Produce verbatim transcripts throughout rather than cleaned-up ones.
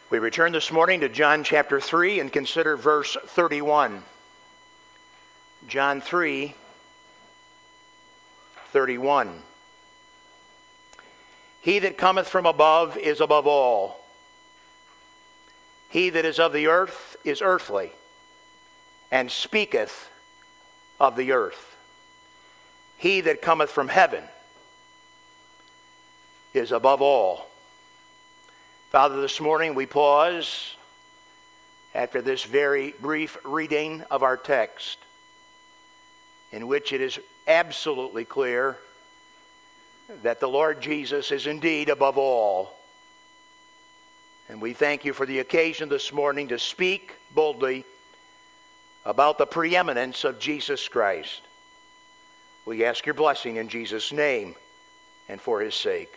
We return this morning to John chapter three and consider verse thirty-one. John three, thirty-one. He that cometh from above is above all. He that is of the earth is earthly, and speaketh of the earth. He that cometh from heaven is above all. Father, this morning we pause after this very brief reading of our text, in which it is absolutely clear that the Lord Jesus is indeed above all. And we thank you for the occasion this morning to speak boldly about the preeminence of Jesus Christ. We ask your blessing in Jesus' name and for his sake.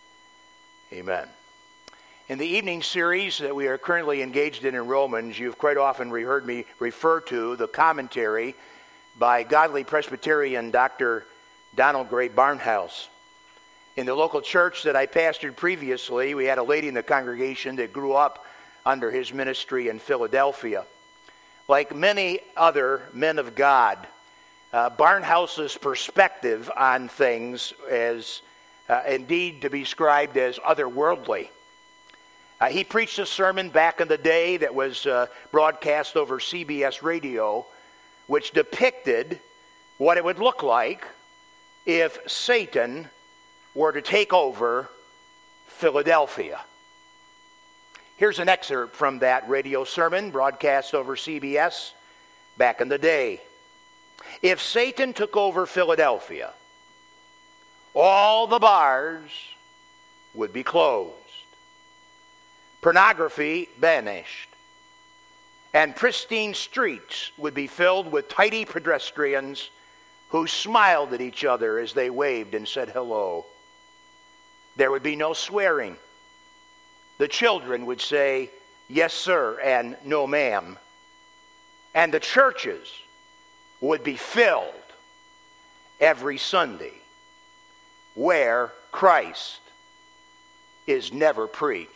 Amen. In the evening series that we are currently engaged in in Romans, you've quite often heard me refer to the commentary by godly Presbyterian Doctor Donald Gray Barnhouse. In the local church that I pastored previously, we had a lady in the congregation that grew up under his ministry in Philadelphia. Like many other men of God, uh, Barnhouse's perspective on things is uh, indeed to be described as otherworldly. Uh, he preached a sermon back in the day that was uh, broadcast over C B S radio, which depicted what it would look like if Satan were to take over Philadelphia. Here's an excerpt from that radio sermon broadcast over C B S back in the day. If Satan took over Philadelphia, all the bars would be closed, pornography banished, and pristine streets would be filled with tidy pedestrians who smiled at each other as they waved and said hello. There would be no swearing. The children would say, yes, sir, and no, ma'am. And the churches would be filled every Sunday where Christ is never preached.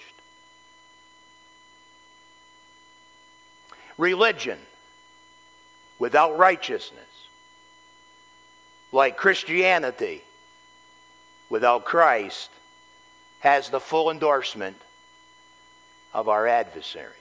Religion without righteousness, like Christianity without Christ, has the full endorsement of our adversary.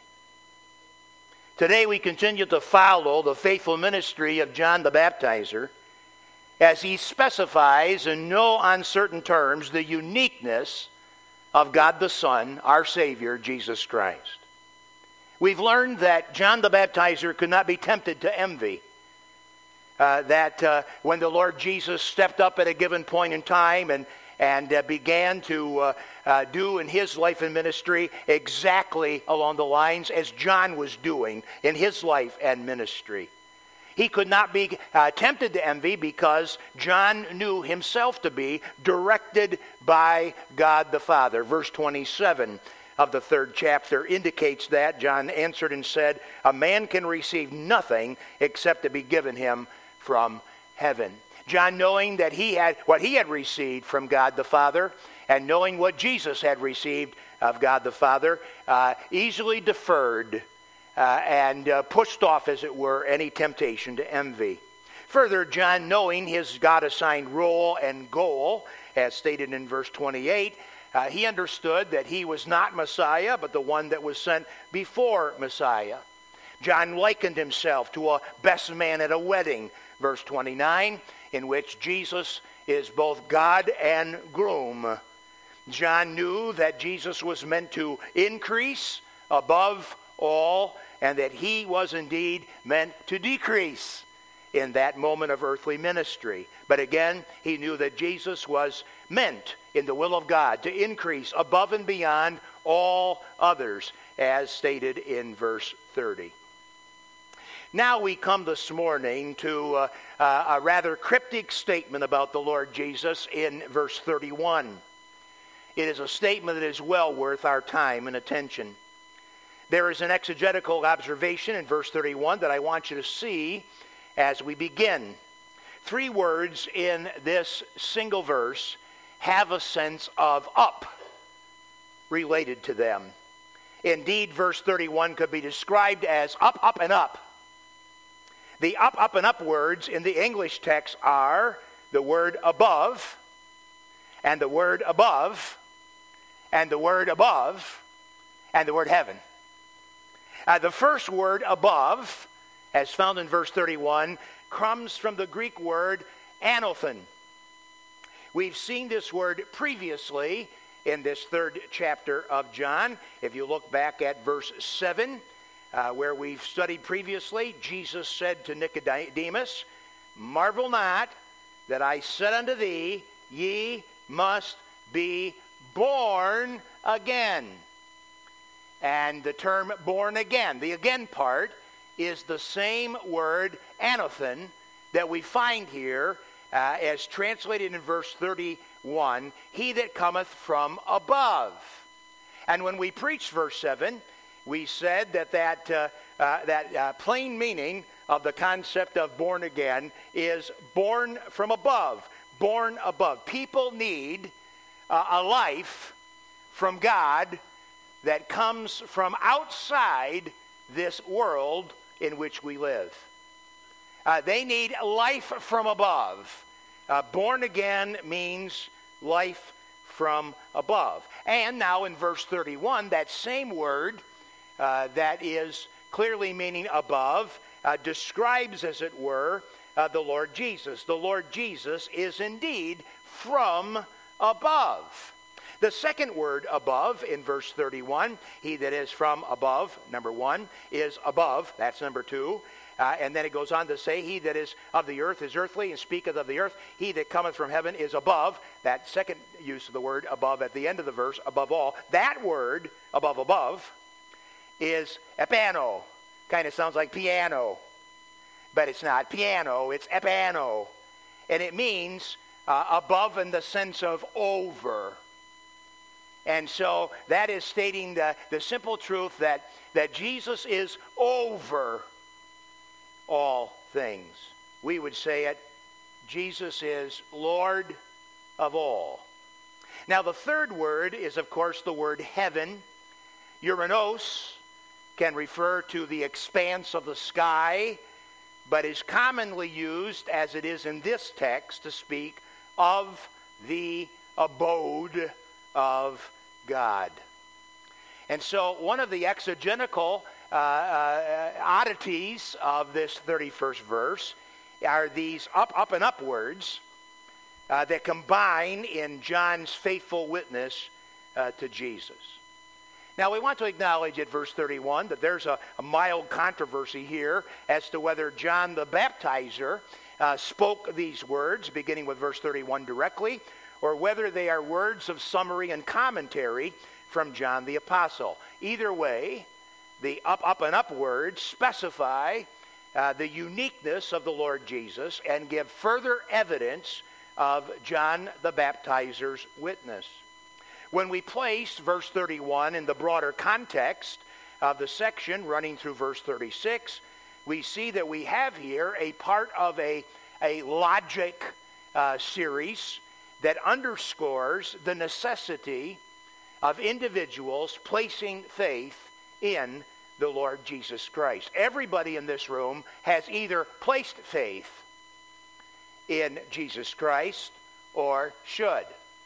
Today we continue to follow the faithful ministry of John the Baptizer as he specifies in no uncertain terms the uniqueness of God the Son, our Savior, Jesus Christ. We've learned that John the Baptizer could not be tempted to envy. Uh, that uh, when the Lord Jesus stepped up at a given point in time and, and uh, began to uh, uh, do in his life and ministry exactly along the lines as John was doing in his life and ministry, he could not be uh, tempted to envy because John knew himself to be directed by God the Father. Verse twenty-seven of the third chapter indicates that. John answered and said, a man can receive nothing except to be given him from heaven. John, knowing that he had what he had received from God the Father, and knowing what Jesus had received of God the Father, uh, easily deferred uh, and uh, pushed off, as it were, any temptation to envy. Further, John, knowing his God-assigned role and goal, as stated in verse twenty-eight, Uh, he understood that he was not Messiah, but the one that was sent before Messiah. John likened himself to a best man at a wedding, verse twenty-nine, in which Jesus is both God and groom. John knew that Jesus was meant to increase above all, and that he was indeed meant to decrease in that moment of earthly ministry. But again, he knew that Jesus was meant in the will of God to increase above and beyond all others, as stated in verse thirty. Now we come this morning to uh, uh, a rather cryptic statement about the Lord Jesus in verse thirty-one. It is a statement that is well worth our time and attention. There is an exegetical observation in verse thirty-one that I want you to see as we begin. Three words in this single verse have a sense of up related to them. Indeed, verse thirty-one could be described as up, up, and up. The up, up, and up words in the English text are the word above, and the word above, and the word above, and the word heaven. Uh, the first word above, as found in verse thirty-one, comes from the Greek word anothen. We've seen this word previously in this third chapter of John. If you look back at verse seven, uh, where we've studied previously, Jesus said to Nicodemus, "Marvel not that I said unto thee, ye must be born again." And the term born again, the again part, is the same word anothen that we find here uh, as translated in verse thirty-one, he that cometh from above. And when we preached verse seven, we said that that, uh, uh, that uh, plain meaning of the concept of born again is born from above, born above. People need uh, a life from God that comes from outside this world in which we live. Uh, they need life from above. Uh, born again means life from above. And now in verse thirty-one, that same word uh, that is clearly meaning above uh, describes, as it were, uh, the Lord Jesus. The Lord Jesus is indeed from above. The second word above in verse thirty-one, he that is from above, number one, is above. That's number two. Uh, and then it goes on to say, he that is of the earth is earthly, and speaketh of the earth. He that cometh from heaven is above. That second use of the word above at the end of the verse, above all. That word, above, above, is epano. Kind of sounds like piano, but it's not piano, it's epano. And it means uh, above in the sense of over. And so that is stating the, the simple truth that, that Jesus is over all things. We would say it, Jesus is Lord of all. Now the third word is, of course, the word heaven. Uranos can refer to the expanse of the sky, but is commonly used, as it is in this text, to speak of the abode of God. And so one of the exegetical uh, uh, oddities of this thirty-first verse are these up, up, and up words uh, that combine in John's faithful witness uh, to Jesus. Now we want to acknowledge at verse thirty-one that there's a, a mild controversy here as to whether John the Baptizer uh, spoke these words, beginning with verse thirty-one directly, or whether they are words of summary and commentary from John the Apostle. Either way, the up, up, and up words specify uh, the uniqueness of the Lord Jesus and give further evidence of John the Baptizer's witness. When we place verse thirty-one in the broader context of the section running through verse thirty-six, we see that we have here a part of a, a logic uh, series that underscores the necessity of individuals placing faith in the Lord Jesus Christ. Everybody in this room has either placed faith in Jesus Christ or should.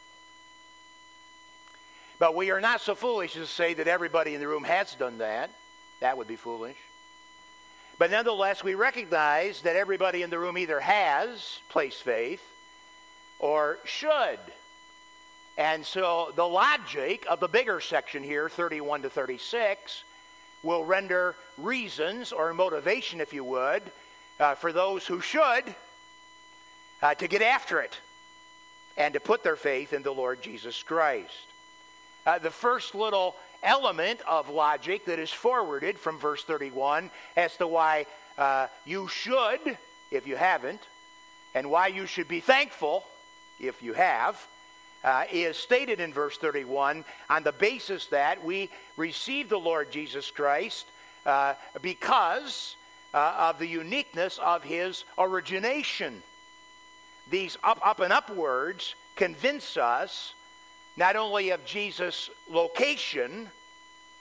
But we are not so foolish to say that everybody in the room has done that. That would be foolish. But nonetheless, we recognize that everybody in the room either has placed faith or should. And so the logic of the bigger section here, thirty-one to thirty-six, will render reasons or motivation, if you would, uh, for those who should uh, to get after it and to put their faith in the Lord Jesus Christ. Uh, the first little element of logic that is forwarded from verse thirty-one as to why uh, you should, if you haven't, and why you should be thankful, if you have, uh, is stated in verse thirty-one on the basis that we receive the Lord Jesus Christ uh, because uh, of the uniqueness of his origination. These up, up, and up words convince us not only of Jesus' location,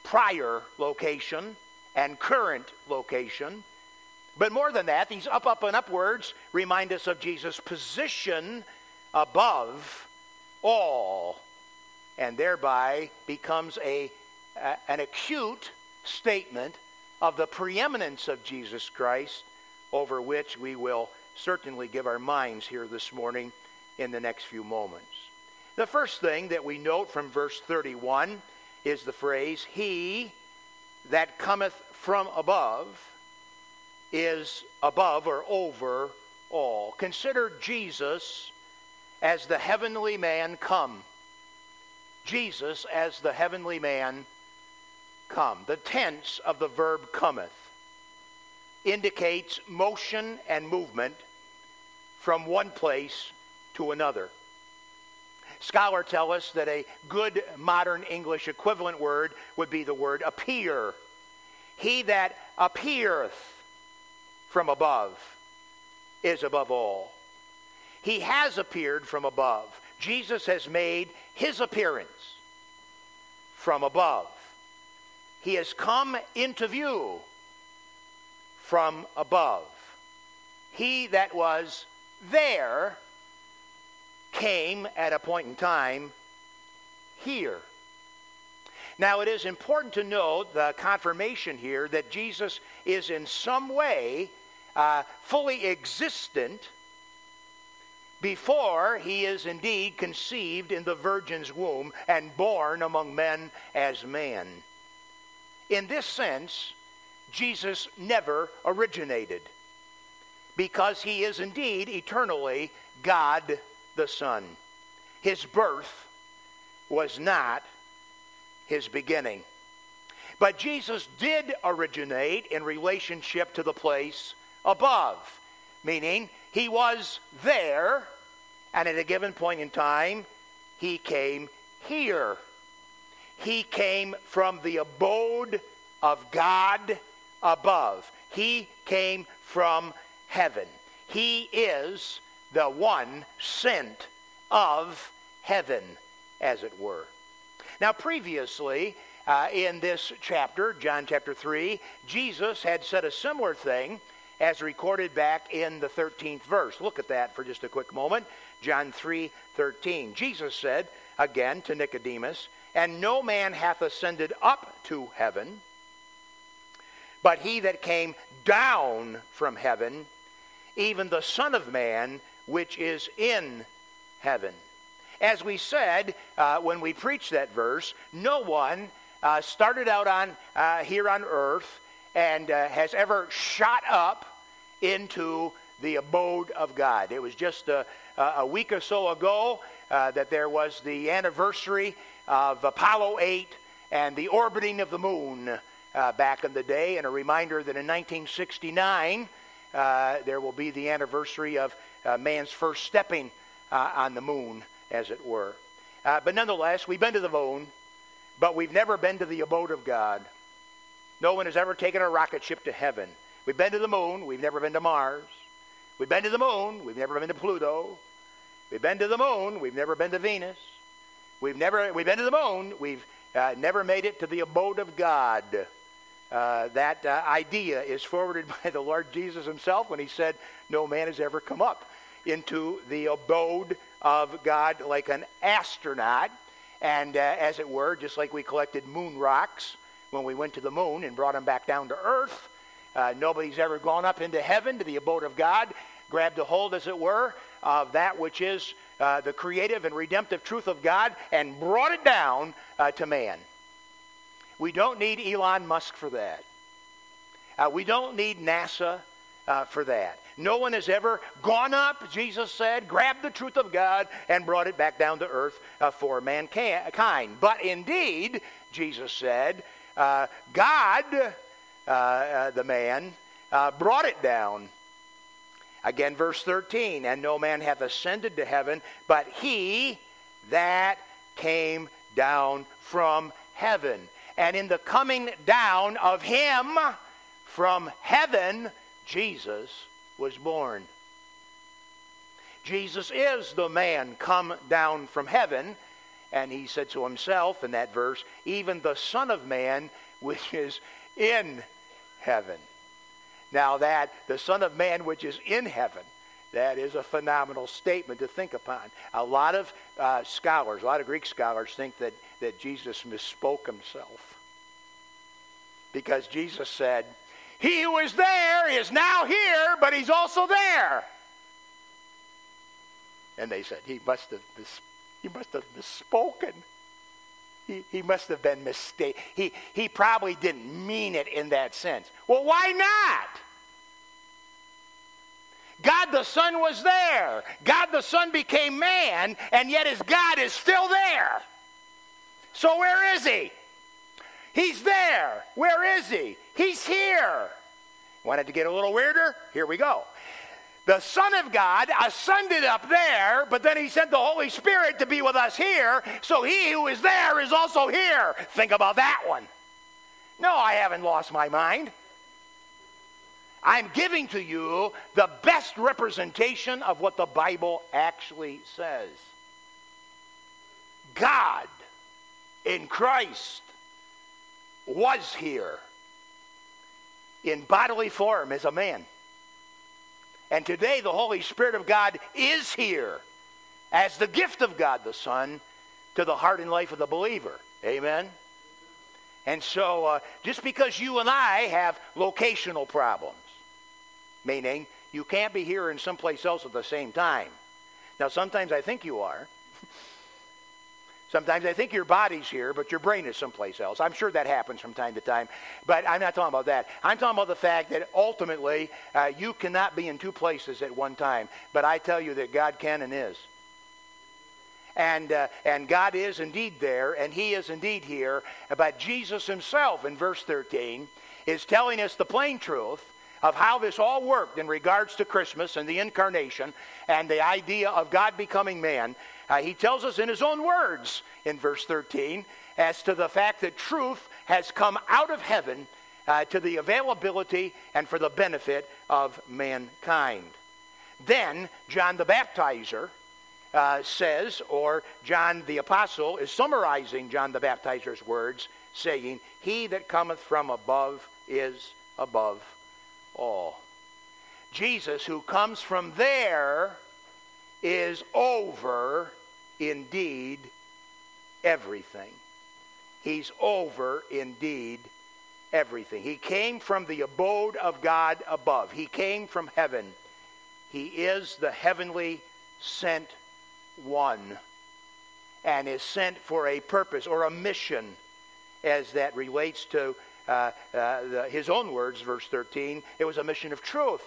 prior location and current location. But more than that, these up, up, and upwards remind us of Jesus' position above all, and thereby becomes a, a an acute statement of the preeminence of Jesus Christ, over which we will certainly give our minds here this morning in the next few moments. The first thing that we note from verse thirty-one is the phrase, "He that cometh from above is above or over all." Consider Jesus as the heavenly man come. Jesus as the heavenly man come. The tense of the verb cometh indicates motion and movement from one place to another. Scholars tell us that a good modern English equivalent word would be the word appear. He that appeareth from above is above all. He has appeared from above. Jesus has made his appearance from above. He has come into view from above. He that was there came at a point in time here. Now it is important to note the confirmation here that Jesus is in some way uh, fully existent before he is indeed conceived in the virgin's womb and born among men as man. In this sense, Jesus never originated, because he is indeed eternally God the Son. His birth was not his beginning. But Jesus did originate in relationship to the place above, meaning he was there, and at a given point in time, he came here. He came from the abode of God above. He came from heaven. He is the one sent of heaven, as it were. Now, previously uh, in this chapter, John chapter three, Jesus had said a similar thing as recorded back in the thirteenth verse. Look at that for just a quick moment. John three thirteen. Jesus said again to Nicodemus, "And no man hath ascended up to heaven, but he that came down from heaven, even the Son of Man, which is in heaven." As we said uh, when we preached that verse, no one uh, started out on uh, here on earth and uh, has ever shot up into the abode of God. It was just a, a week or so ago uh, that there was the anniversary of Apollo eight and the orbiting of the moon uh, back in the day, and a reminder that in nineteen sixty-nine uh, there will be the anniversary of uh, man's first stepping uh, on the moon, as it were. Uh, but nonetheless, we've been to the moon, but we've never been to the abode of God. No one has ever taken a rocket ship to heaven. We've been to the moon, we've never been to Mars. We've been to the moon, we've never been to Pluto. We've been to the moon, we've never been to Venus. We've never we've been to the moon, we've uh, never made it to the abode of God. Uh, that uh, idea is forwarded by the Lord Jesus himself when he said, "No man has ever come up into the abode of God like an astronaut." And uh, as it were, just like we collected moon rocks when we went to the moon and brought them back down to earth, uh, nobody's ever gone up into heaven to the abode of God, grabbed a hold, as it were, of that which is uh, the creative and redemptive truth of God and brought it down uh, to man. We don't need Elon Musk for that. Uh, we don't need NASA uh, for that. No one has ever gone up, Jesus said, grabbed the truth of God and brought it back down to earth uh, for mankind. But indeed, Jesus said, uh, God, uh, uh, the man, uh, brought it down. Again, verse thirteen, "And no man hath ascended to heaven, but he that came down from heaven." And in the coming down of him from heaven, Jesus was born. Jesus is the man come down from heaven, And he said to himself in that verse, even the Son of Man which is in heaven. Now that, the Son of Man which is in heaven, that is a phenomenal statement to think upon. A lot of uh, scholars, a lot of Greek scholars think that, that Jesus misspoke himself. Because Jesus said, he who is there is now here, but he's also there. And they said, he must have, mis- he must have misspoken. He, he must have been mistaken. He, he probably didn't mean it in that sense. Well, why not? God the Son was there. God the Son became man, and yet his God is still there. So where is he? He's there. Where is he? He's here. Wanted to get a little weirder? Here we go. The Son of God ascended up there, but then he sent the Holy Spirit to be with us here, so he who is there is also here. Think about that one. No, I haven't lost my mind. I'm giving to you the best representation of what the Bible actually says. God in Christ was here in bodily form as a man. And today the Holy Spirit of God is here as the gift of God the Son to the heart and life of the believer. Amen? And so uh, just because you and I have locational problems, meaning you can't be here and someplace else at the same time. Now sometimes I think you are. Sometimes I think your body's here, but your brain is someplace else. I'm sure that happens from time to time, but I'm not talking about that. I'm talking about the fact that ultimately uh, you cannot be in two places at one time, but I tell you that God can and is. And, uh, and God is indeed there, and he is indeed here, but Jesus himself in verse thirteen is telling us the plain truth of how this all worked in regards to Christmas and the incarnation and the idea of God becoming man. Uh, he tells us in his own words in verse thirteen as to the fact that truth has come out of heaven uh, to the availability and for the benefit of mankind. Then John the Baptizer uh, says, or John the Apostle is summarizing John the Baptizer's words, saying, he that cometh from above is above all. Jesus, who comes from there, is over indeed everything. He's over indeed everything. He came from the abode of God above. He came from heaven. He is the heavenly sent one and is sent for a purpose or a mission as that relates to uh, uh, the, his own words, verse thirteen. It was a mission of truth.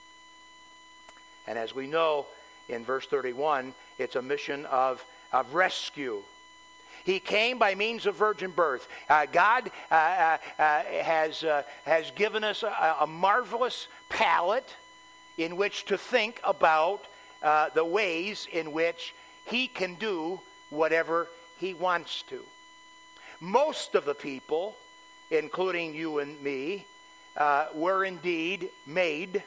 And as we know, in verse thirty-one, it's a mission of, of rescue. He came by means of virgin birth. Uh, God uh, uh, uh, has, uh, has given us a, a marvelous palette in which to think about uh, the ways in which he can do whatever he wants to. Most of the people, including you and me, uh, were indeed made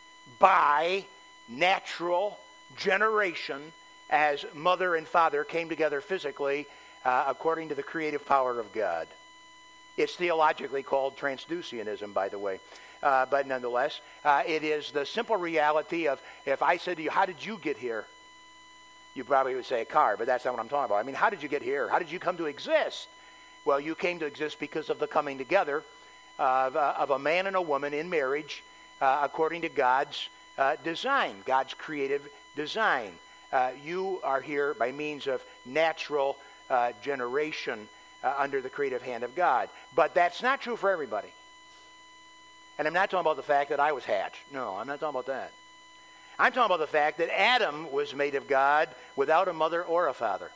by natural generation as mother and father came together physically uh, according to the creative power of God. It's theologically called transducianism, by the way. Uh, but nonetheless, uh, it is the simple reality of, if I said to you, how did you get here? You probably would say a car, but that's not what I'm talking about. I mean, how did you get here? How did you come to exist? Well, you came to exist because of the coming together of, uh, of a man and a woman in marriage uh, according to God's uh, design, God's creative design. Uh, you are here by means of natural uh, generation uh, under the creative hand of God. But that's not true for everybody. And I'm not talking about the fact that I was hatched. No, I'm not talking about that. I'm talking about the fact that Adam was made of God without a mother or a father.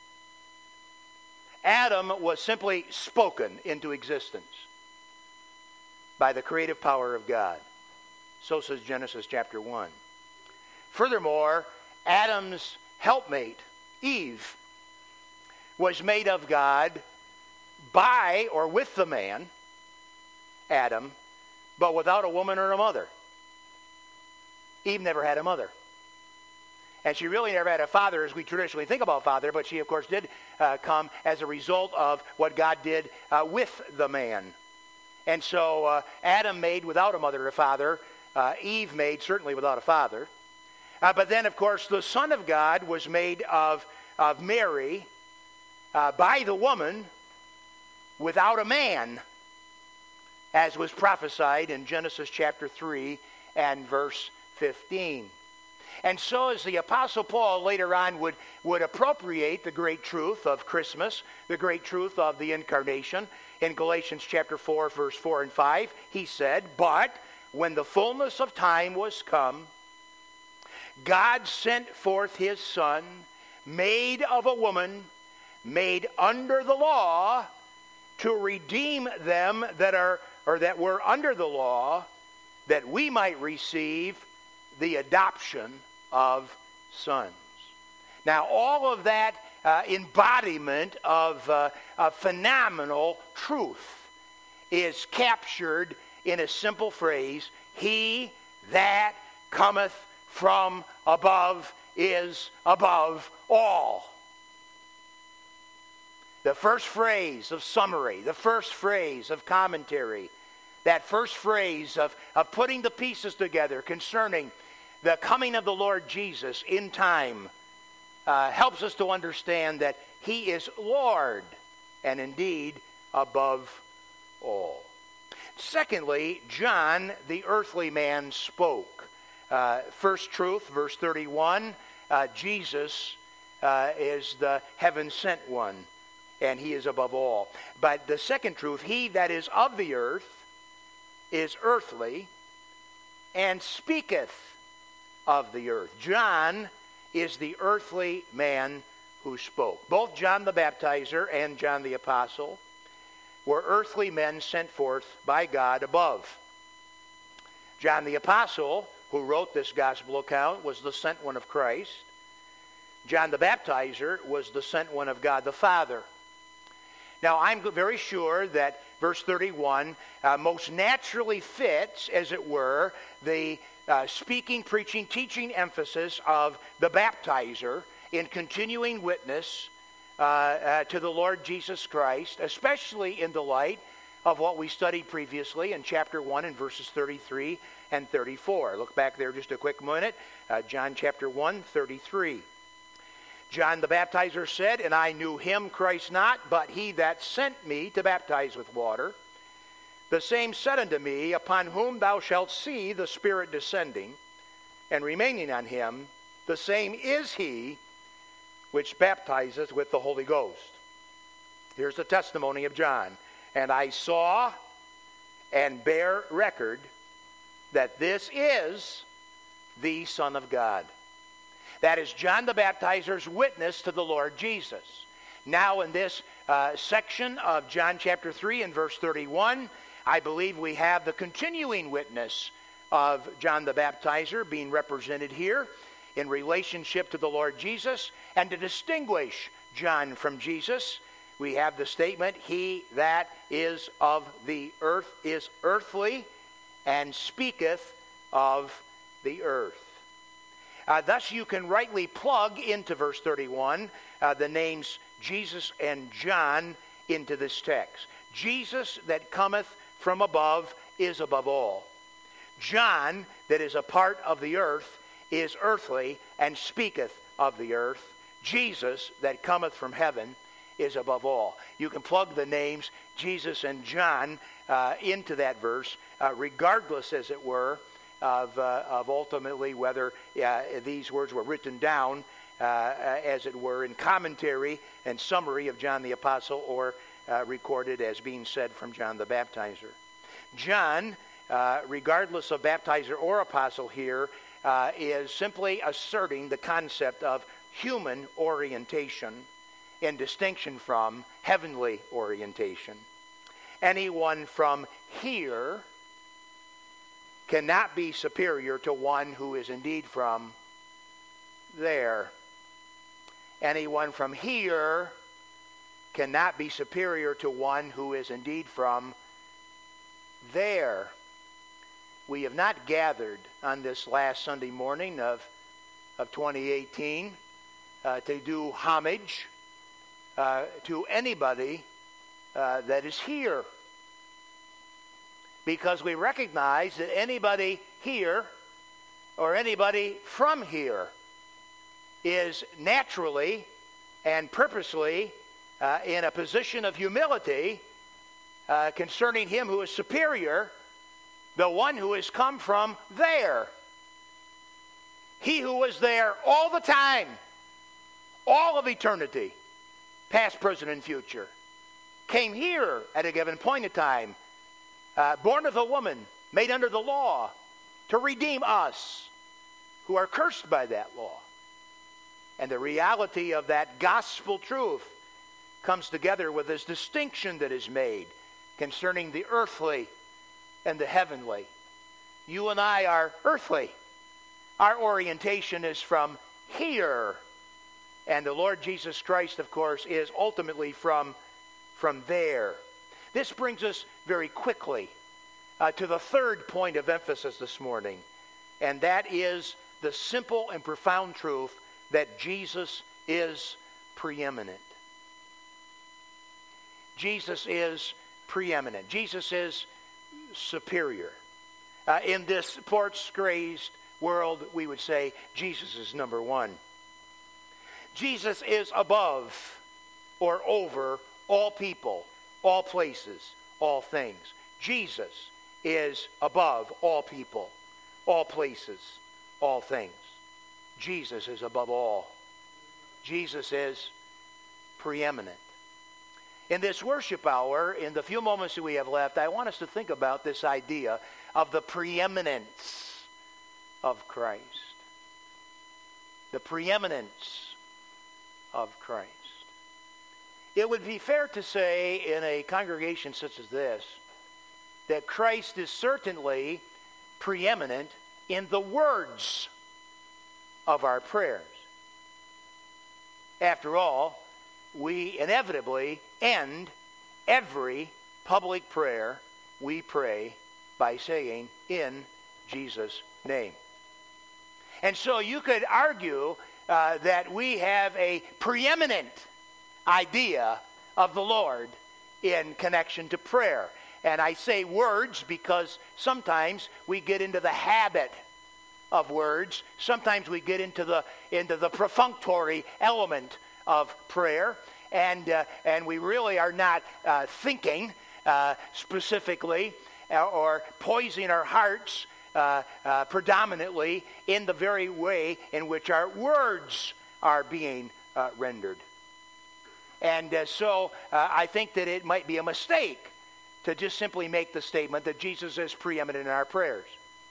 Adam was simply spoken into existence by the creative power of God. So says Genesis chapter one. Furthermore, Adam's helpmate, Eve, was made of God by or with the man, Adam, but without a woman or a mother. Eve never had a mother. And she really never had a father as we traditionally think about father, but she, of course, did uh, come as a result of what God did uh, with the man. And so uh, Adam made without a mother or father. Uh, Eve made certainly without a father. Uh, but then, of course, the Son of God was made of, of Mary uh, by the woman without a man, as was prophesied in Genesis chapter three and verse fifteen. And so as the Apostle Paul later on would, would appropriate the great truth of Christmas, the great truth of the incarnation, in Galatians chapter four, verse four and five, he said, "But when the fullness of time was come, God sent forth his Son, made of a woman, made under the law, to redeem them that are or that were under the law, that we might receive the adoption of sons." Now, all of that uh, embodiment of uh, a phenomenal truth is captured in a simple phrase: "He that cometh from above is above all." The first phrase of summary, the first phrase of commentary, that first phrase of, of putting the pieces together concerning the coming of the Lord Jesus in time uh, helps us to understand that he is Lord and indeed above all. Secondly, John, the earthly man, spoke. Uh, first truth, verse thirty-one, uh, Jesus uh, is the heaven-sent one, and he is above all. But the second truth, he that is of the earth is earthly, and speaketh of the earth. John is the earthly man who spoke. Both John the Baptizer and John the Apostle were earthly men sent forth by God above. John the Apostle, who wrote this gospel account, was the sent one of Christ. John the Baptizer was the sent one of God the Father. Now, I'm very sure that verse thirty-one uh, most naturally fits, as it were, the uh, speaking, preaching, teaching emphasis of the baptizer in continuing witness uh, uh, to the Lord Jesus Christ, especially in the light of what we studied previously in chapter one and verses thirty-three and thirty-four. Look back there just a quick minute. Uh, John chapter one, thirty-three. John the Baptizer said, "And I knew him, Christ not, but he that sent me to baptize with water. The same said unto me, Upon whom thou shalt see the Spirit descending and remaining on him, the same is he which baptizeth with the Holy Ghost." Here's the testimony of John. "And I saw and bear record that this is the Son of God." That is John the Baptizer's witness to the Lord Jesus. Now in this uh, section of John chapter three and verse thirty-one, I believe we have the continuing witness of John the Baptizer being represented here in relationship to the Lord Jesus. And to distinguish John from Jesus, we have the statement, "He that is of the earth is earthly, and speaketh of the earth." Uh, thus you can rightly plug into verse thirty-one uh, the names Jesus and John into this text. Jesus that cometh from above is above all. John that is a part of the earth is earthly and speaketh of the earth. Jesus that cometh from heaven is above all. You can plug the names Jesus and John uh, into that verse, uh, regardless, as it were, Of, uh, of ultimately whether uh, these words were written down, uh, as it were, in commentary and summary of John the Apostle, or uh, recorded as being said from John the Baptizer. John, uh, regardless of baptizer or apostle here, uh, is simply asserting the concept of human orientation in distinction from heavenly orientation. Anyone from here cannot be superior to one who is indeed from there. Anyone from here cannot be superior to one who is indeed from there. We have not gathered on this last Sunday morning of, of twenty eighteen uh, to do homage uh, to anybody uh, that is here. Because we recognize that anybody here or anybody from here is naturally and purposely uh, in a position of humility uh, concerning him who is superior, the one who has come from there. He who was there all the time, all of eternity, past, present, and future, came here at a given point in time, uh, born of a woman, made under the law, to redeem us who are cursed by that law. And the reality of that gospel truth comes together with this distinction that is made concerning the earthly and the heavenly. You and I are earthly. Our orientation is from here. And the Lord Jesus Christ, of course, is ultimately from, from there. This brings us very quickly uh, to the third point of emphasis this morning. And that is the simple and profound truth that Jesus is preeminent. Jesus is preeminent. Jesus is superior. Uh, in this sports-crazed world, we would say Jesus is number one. Jesus is above or over all people, all places, all things. Jesus is above all people, all places, all things. Jesus is above all. Jesus is preeminent. In this worship hour, in the few moments that we have left, I want us to think about this idea of the preeminence of Christ. The preeminence of Christ. It would be fair to say in a congregation such as this that Christ is certainly preeminent in the words of our prayers. After all, we inevitably end every public prayer we pray by saying, in Jesus' name. And so you could argue uh, that we have a preeminent idea of the Lord in connection to prayer. And I say words because sometimes we get into the habit of words. Sometimes we get into the into the perfunctory element of prayer, and uh, and we really are not uh, thinking uh, specifically uh, or poising our hearts uh, uh, predominantly in the very way in which our words are being uh, rendered. And uh, so uh, I think that it might be a mistake to just simply make the statement that Jesus is preeminent in our prayers.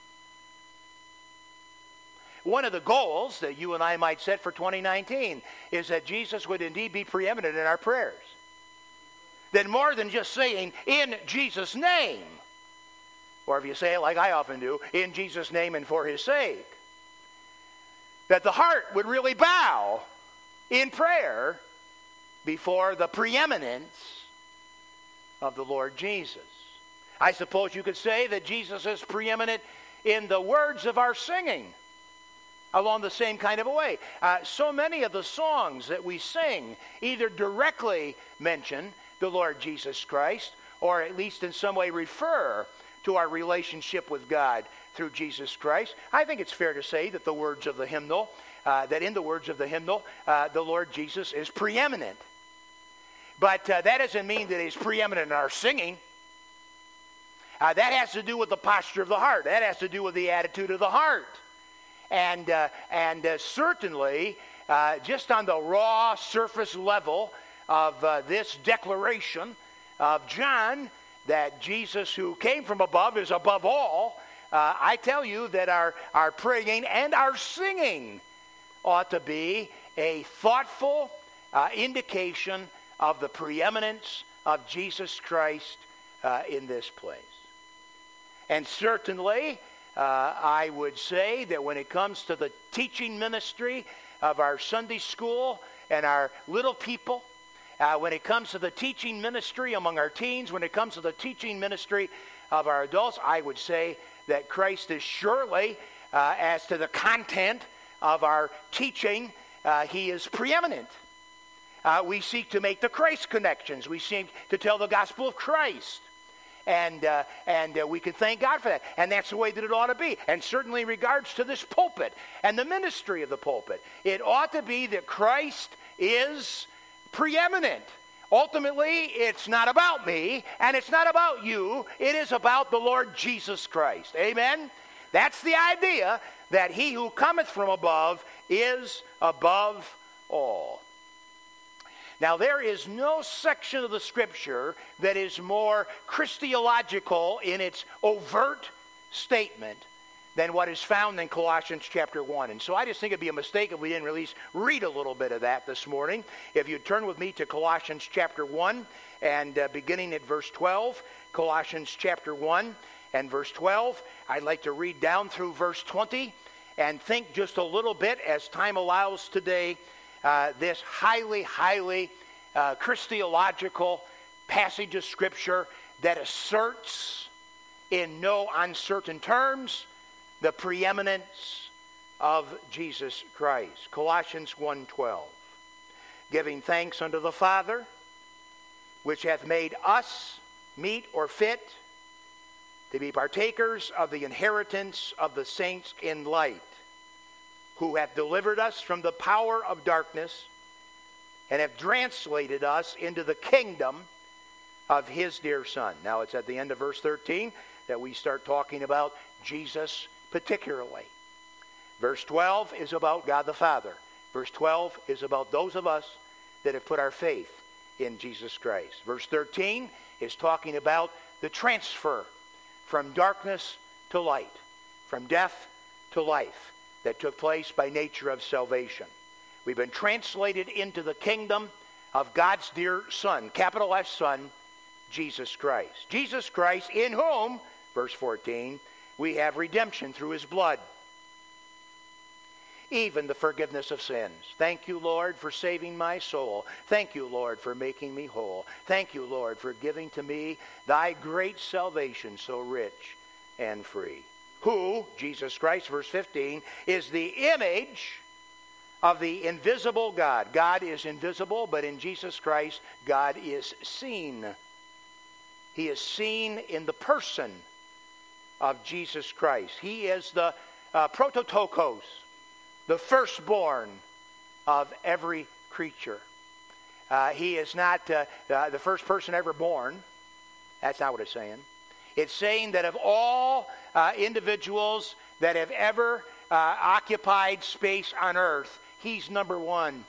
One of the goals that you and I might set for twenty nineteen is that Jesus would indeed be preeminent in our prayers. That more than just saying, in Jesus' name, or if you say it like I often do, in Jesus' name and for his sake, that the heart would really bow in prayer before the preeminence of the Lord Jesus. I suppose you could say that Jesus is preeminent in the words of our singing, along the same kind of a way. Uh, so many of the songs that we sing either directly mention the Lord Jesus Christ, or at least in some way refer to our relationship with God through Jesus Christ. I think it's fair to say that the words of the hymnal, uh, that in the words of the hymnal, uh, the Lord Jesus is preeminent. But uh, that doesn't mean that he's preeminent in our singing. Uh, that has to do with the posture of the heart. That has to do with the attitude of the heart. And, uh, and uh, certainly, uh, just on the raw surface level of uh, this declaration of John, that Jesus who came from above is above all, uh, I tell you that our, our praying and our singing ought to be a thoughtful uh, indication of the preeminence of Jesus Christ uh, in this place. And certainly, uh, I would say that when it comes to the teaching ministry of our Sunday school and our little people, uh, when it comes to the teaching ministry among our teens, when it comes to the teaching ministry of our adults, I would say that Christ is surely, uh, as to the content of our teaching, uh, he is preeminent. Uh, we seek to make the Christ connections. We seek to tell the gospel of Christ. And uh, and uh, we can thank God for that. And that's the way that it ought to be. And certainly in regards to this pulpit and the ministry of the pulpit, it ought to be that Christ is preeminent. Ultimately, it's not about me, and it's not about you. It is about the Lord Jesus Christ. Amen? That's the idea, that he who cometh from above is above all. Now, there is no section of the Scripture that is more Christological in its overt statement than what is found in Colossians chapter one. And so I just think it'd be a mistake if we didn't at least read a little bit of that this morning. If you turn with me to Colossians chapter one, and uh, beginning at verse twelve, Colossians chapter one and verse twelve, I'd like to read down through verse twenty and think just a little bit, as time allows today, Uh, this highly, highly uh, Christological passage of Scripture that asserts in no uncertain terms the preeminence of Jesus Christ. Colossians one twelve. Giving thanks unto the Father, which hath made us meet or fit to be partakers of the inheritance of the saints in light, who hath delivered us from the power of darkness, and have translated us into the kingdom of his dear Son. Now it's at the end of verse thirteen that we start talking about Jesus particularly. Verse twelve is about God the Father. Verse twelve is about those of us that have put our faith in Jesus Christ. Verse thirteen is talking about the transfer from darkness to light, from death to life, that took place by nature of salvation. We've been translated into the kingdom of God's dear Son, capital S Son, Jesus Christ. Jesus Christ, in whom, verse fourteen, we have redemption through his blood, even the forgiveness of sins. Thank you, Lord, for saving my soul. Thank you, Lord, for making me whole. Thank you, Lord, for giving to me thy great salvation, so rich and free. Who, Jesus Christ, verse fifteen, is the image of the invisible God. God is invisible, but in Jesus Christ, God is seen. He is seen in the person of Jesus Christ. He is the uh, prototokos, the firstborn of every creature. Uh, he is not uh, uh, the first person ever born. That's not what it's saying. It's saying that of all uh, individuals that have ever uh, occupied space on earth, he's number one.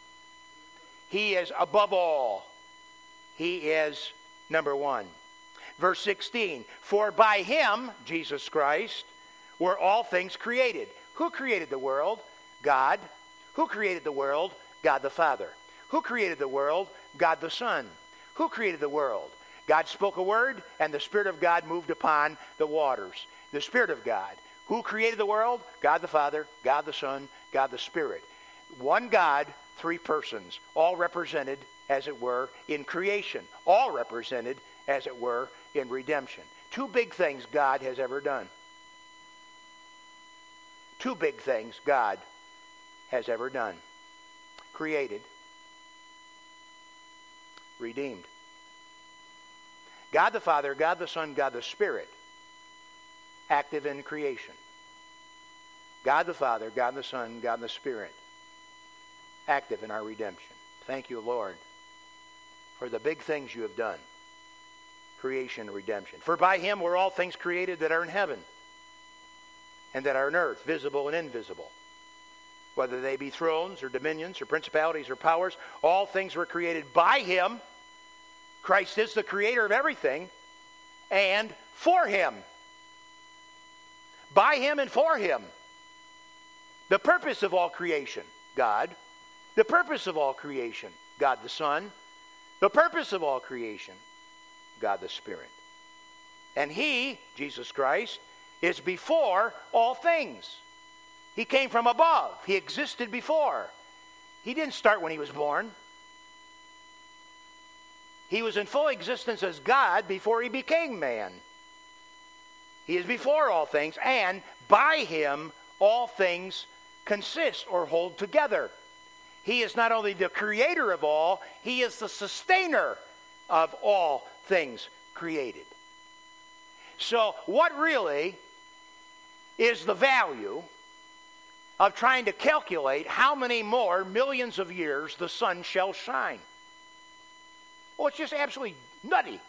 He is above all. He is number one. Verse sixteen, for by him, Jesus Christ, were all things created. Who created the world? God. Who created the world? God the Father. Who created the world? God the Son. Who created the world? God spoke a word, and the Spirit of God moved upon the waters. The Spirit of God. Who created the world? God the Father, God the Son, God the Spirit. One God, three persons, all represented, as it were, in creation. All represented, as it were, in redemption. Two big things God has ever done. Two big things God has ever done. Created. Redeemed. God the Father, God the Son, God the Spirit, active in creation. God the Father, God the Son, God the Spirit, active in our redemption. Thank you, Lord, for the big things you have done. Creation and redemption. For by him were all things created that are in heaven and that are on earth, visible and invisible. Whether they be thrones or dominions or principalities or powers, all things were created by him. Christ is the creator of everything, and for him. By him and for him. The purpose of all creation, God. The purpose of all creation, God the Son. The purpose of all creation, God the Spirit. And he, Jesus Christ, is before all things. He came from above. He existed before. He didn't start when he was born. He was in full existence as God before he became man. He is before all things, and by him all things consist or hold together. He is not only the creator of all, he is the sustainer of all things created. So what really is the value of trying to calculate how many more millions of years the sun shall shine? Well, it's just absolutely nutty.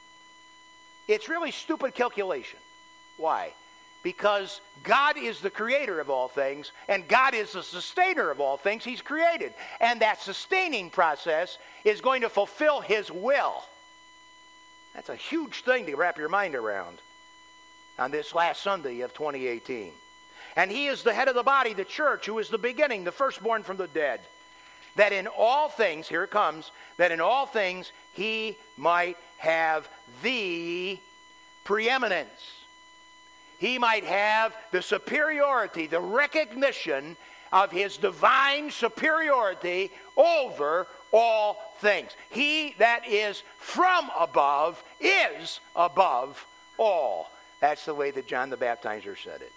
It's really stupid calculation. Why? Because God is the creator of all things, and God is the sustainer of all things he's created. And that sustaining process is going to fulfill his will. That's a huge thing to wrap your mind around on this last Sunday of twenty eighteen. And he is the head of the body, the church, who is the beginning, the firstborn from the dead. That in all things, here it comes, that in all things he might have the preeminence. He might have the superiority, the recognition of his divine superiority over all things. He that is from above is above all. That's the way that John the Baptizer said it.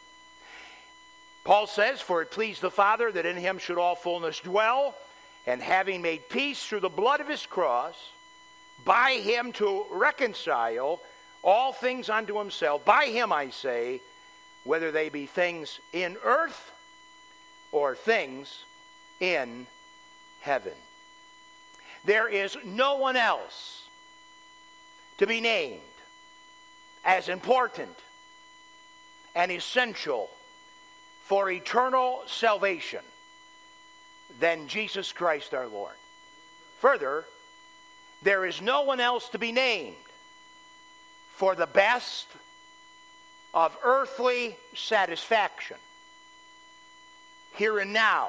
Paul says, for it pleased the Father that in him should all fullness dwell, and having made peace through the blood of his cross, by him to reconcile all things unto himself. By him, I say, whether they be things in earth or things in heaven. There is no one else to be named as important and essential for eternal salvation than Jesus Christ our Lord. Further, there is no one else to be named for the best of earthly satisfaction here and now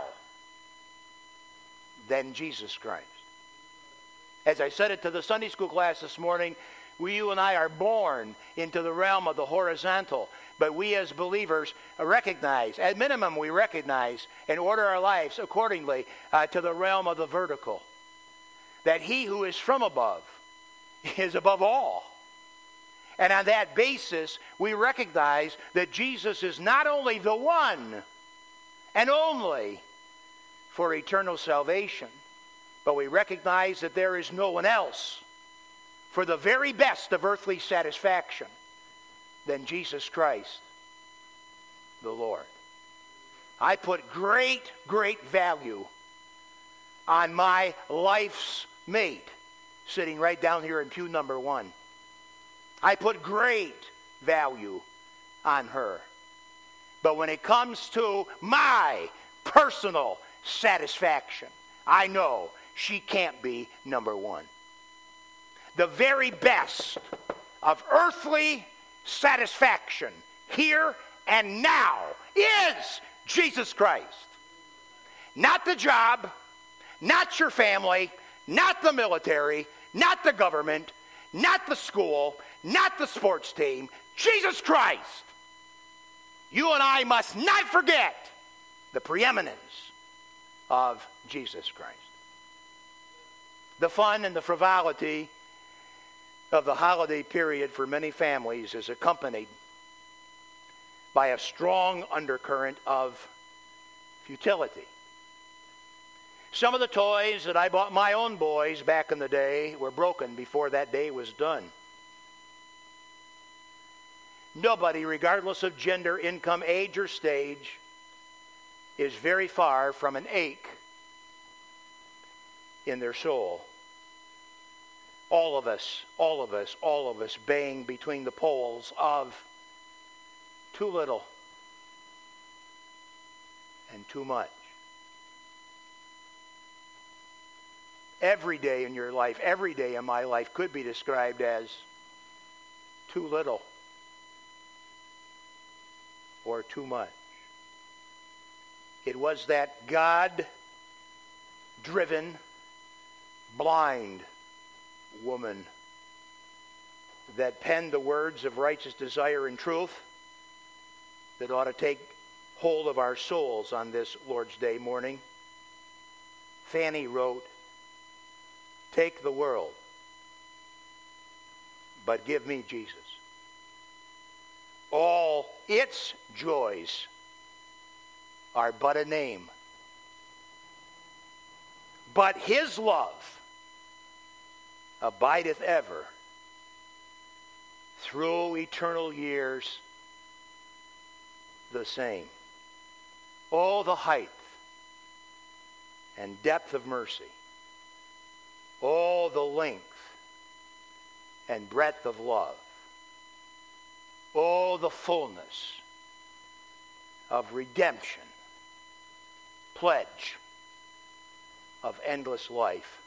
than Jesus Christ. As I said it to the Sunday school class this morning, we, you and I are born into the realm of the horizontal, but we as believers recognize, at minimum we recognize, and order our lives accordingly uh, to the realm of the vertical. That he who is from above is above all. And on that basis, we recognize that Jesus is not only the one and only for eternal salvation, but we recognize that there is no one else for the very best of earthly satisfaction than Jesus Christ, the Lord. I put great, great value on my life's mate, sitting right down here in pew number one. I put great value on her. But when it comes to my personal satisfaction, I know she can't be number one. The very best of earthly satisfaction here and now is Jesus Christ. Not the job, not your family, not the military, not the government, not the school, not the sports team, Jesus Christ. You and I must not forget the preeminence of Jesus Christ. The fun and the frivolity of the holiday period for many families is accompanied by a strong undercurrent of futility. Some of the toys that I bought my own boys back in the day were broken before that day was done. Nobody, regardless of gender, income, age, or stage, is very far from an ache in their soul. All of us, all of us, all of us bang between the poles of too little and too much. Every day in your life, every day in my life could be described as too little or too much. It was that God-driven, blind woman that penned the words of righteous desire and truth that ought to take hold of our souls on this Lord's Day morning. Fanny wrote, "Take the world, but give me Jesus. All its joys are but a name. But his love abideth ever through eternal years the same. Oh, the height and depth of mercy. Oh, the length and breadth of love. Oh, the fullness of redemption, pledge of endless life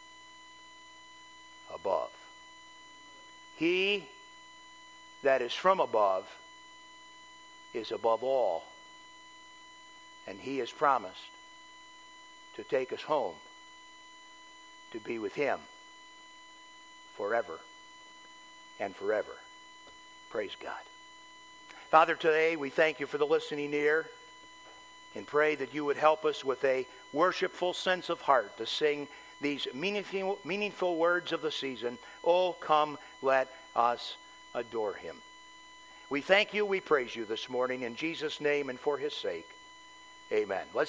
above. He that is from above is above all, and he has promised to take us home to be with him forever and forever. Praise God. Father, today we thank you for the listening ear and pray that you would help us with a worshipful sense of heart to sing these meaningful, meaningful words of the season. Oh, come, let us adore him. We thank you, we praise you this morning in Jesus' name and for his sake. Amen. Let's